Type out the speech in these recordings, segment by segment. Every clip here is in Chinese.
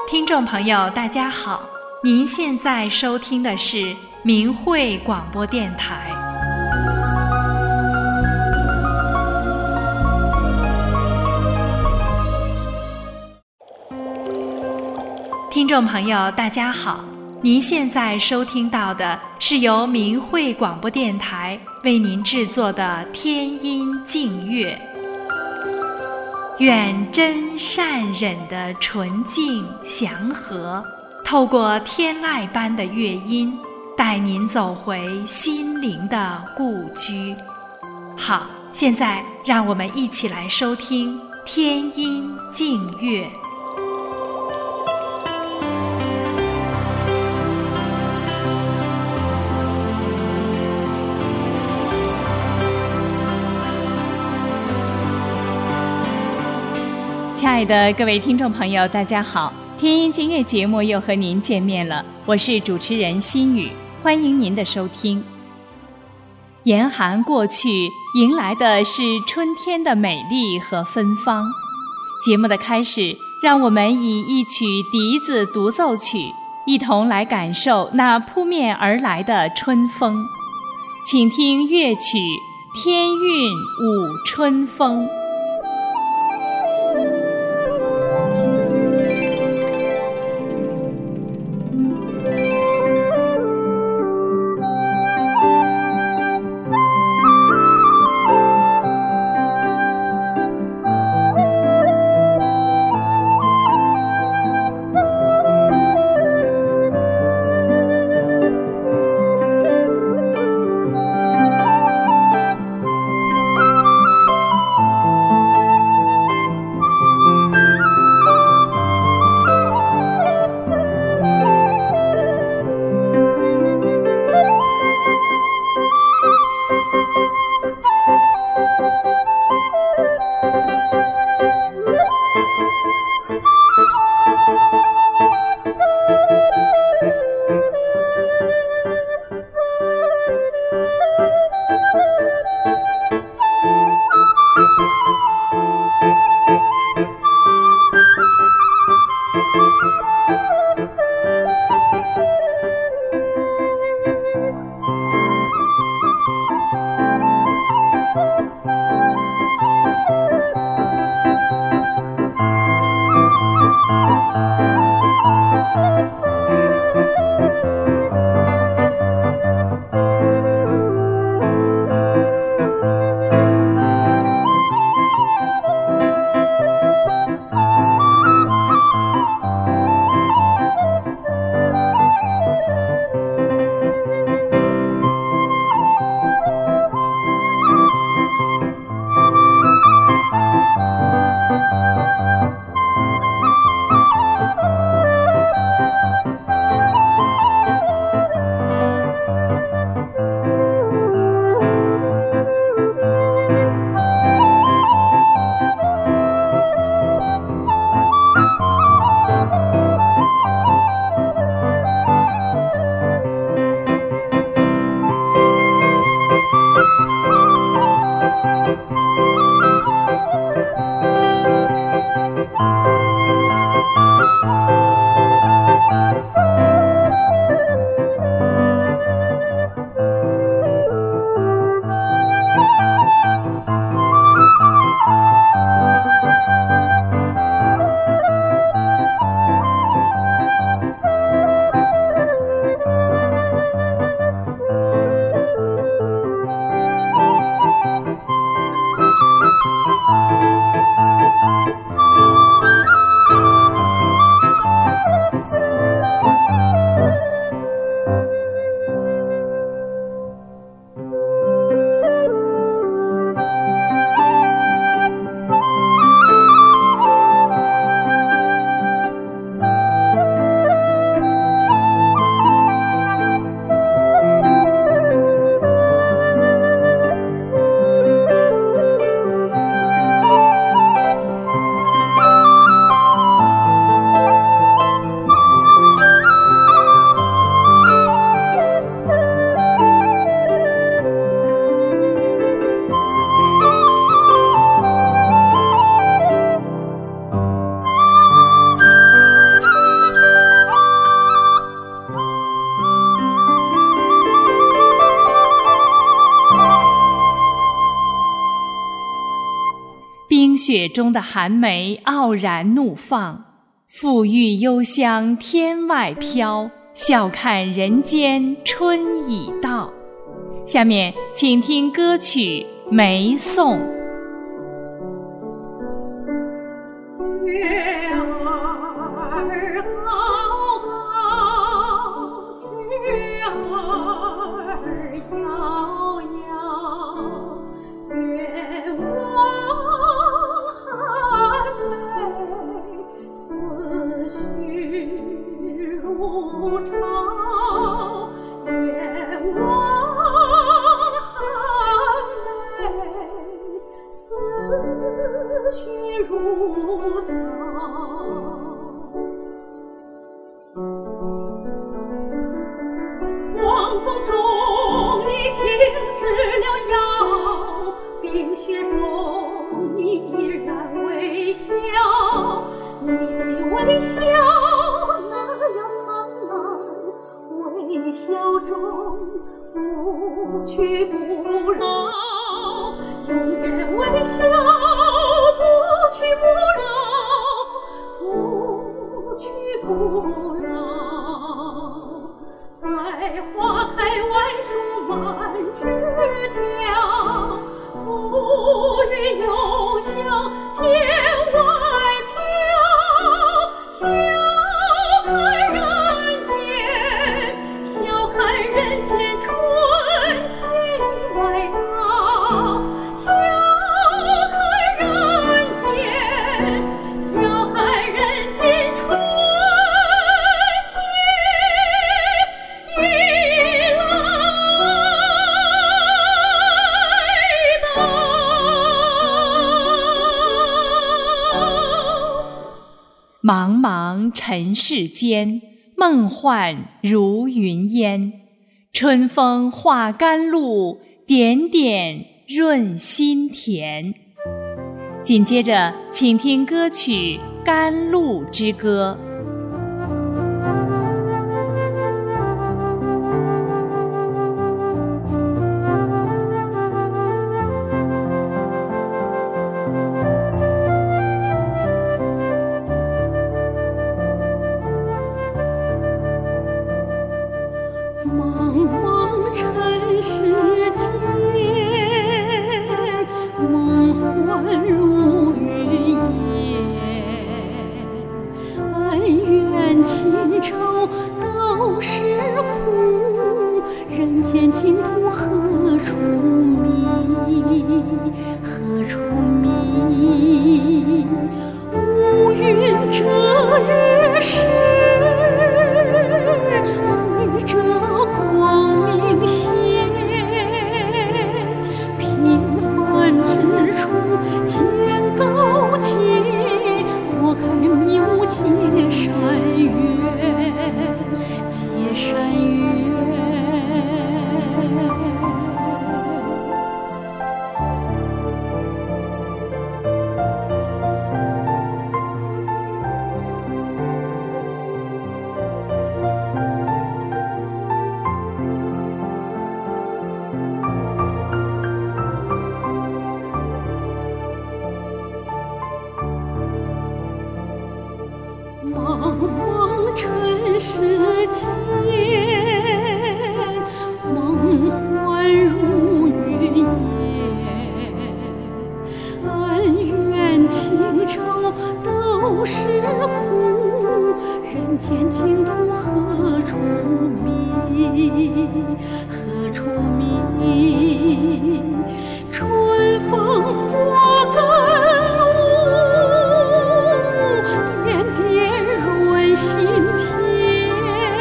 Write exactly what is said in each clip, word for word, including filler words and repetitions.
听众朋友大家好，您现在收听的是明慧广播电台。听众朋友大家好，您现在收听到的是由明慧广播电台为您制作的天音净乐。愿真善忍的纯净祥和，透过天籁般的乐音，带您走回心灵的故居。好，现在让我们一起来收听天音净乐。亲爱的各位听众朋友大家好，天音净乐节目又和您见面了，我是主持人心雨，欢迎您的收听。严寒过去，迎来的是春天的美丽和芬芳。节目的开始，让我们以一曲笛子独奏曲，一同来感受那扑面而来的春风。请听乐曲《天韵舞春风》。 雪中的寒梅傲然怒放，馥郁幽香天外飘，笑看人间春已到。下面请听歌曲《梅颂》。 望风中你停止了摇，冰雪中你依然微笑，你的微笑那样灿烂，微笑中不屈不挠，永远微笑不屈不挠，不屈不挠。在花开万树满枝条，馥郁幽香天外飘，笑看人间，笑看人间春天来到，笑看人间，笑看人间春茫茫尘世间，梦幻如云烟。春风化甘露，点点润心田。紧接着，请听歌曲《甘露之歌》。 茫茫尘世间，梦幻如云烟。恩怨情仇都是苦，人间净土何处觅？何处觅？乌云遮日时，绘着光明线，平凡之处见高洁，拨开迷雾结善缘，结善缘。茫茫尘世间，梦幻如云烟。恩怨情仇都是苦，人间净土何处觅？何处觅？春风化甘露，点点润心田。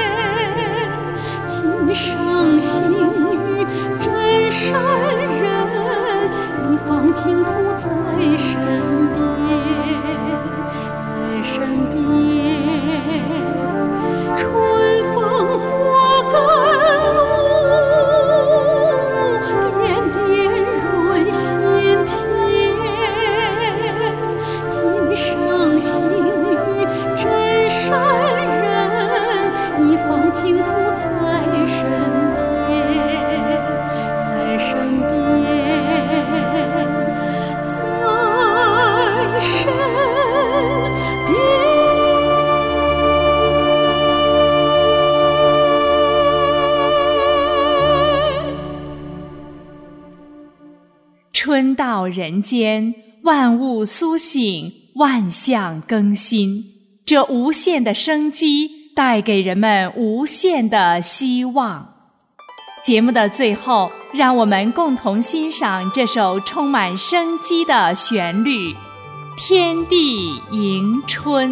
今生幸遇真善人，一方净土在身边，在身边。春风化甘露，点点润心田。今生幸遇真善人，一方净土在身边，在身边，在到人间，万物苏醒，万象更新。这无限的生机带给人们无限的希望。节目的最后，让我们共同欣赏这首充满生机的旋律《天地迎春》。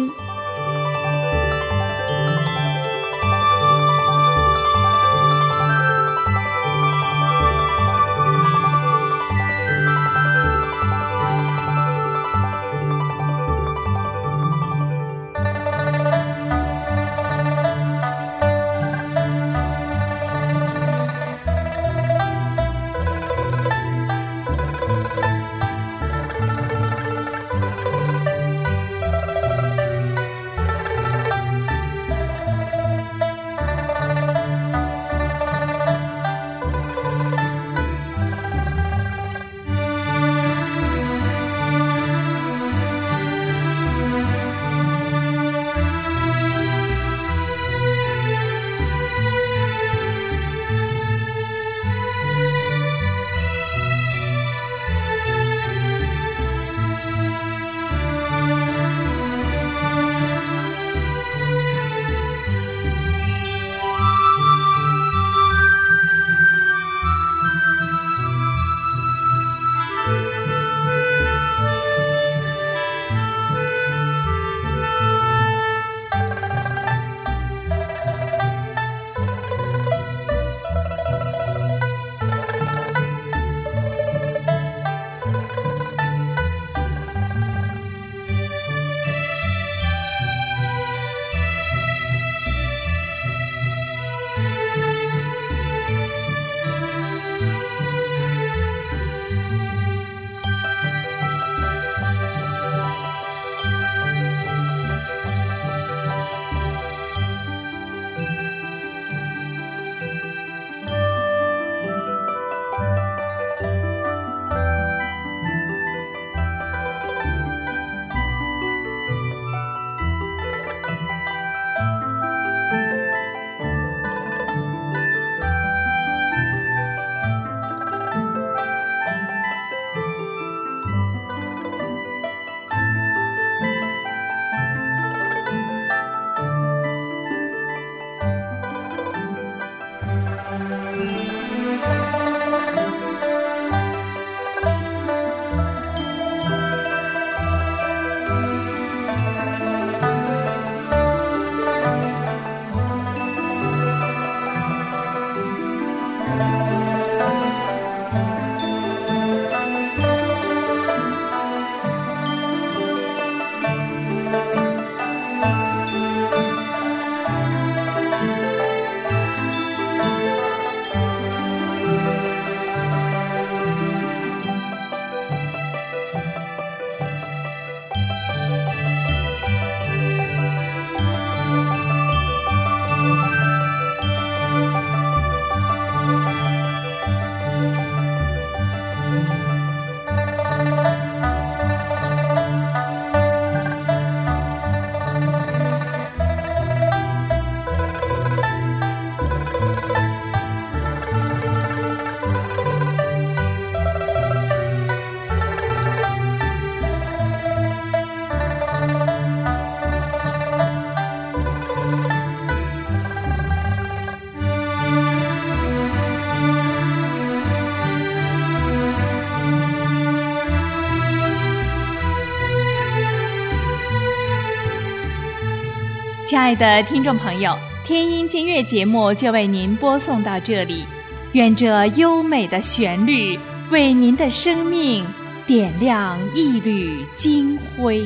亲爱的听众朋友，天音金乐节目就为您播送到这里，愿这优美的旋律为您的生命点亮一缕金辉。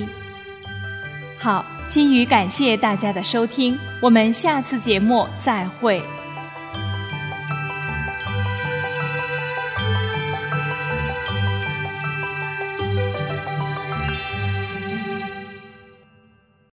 好，心语感谢大家的收听，我们下次节目再会。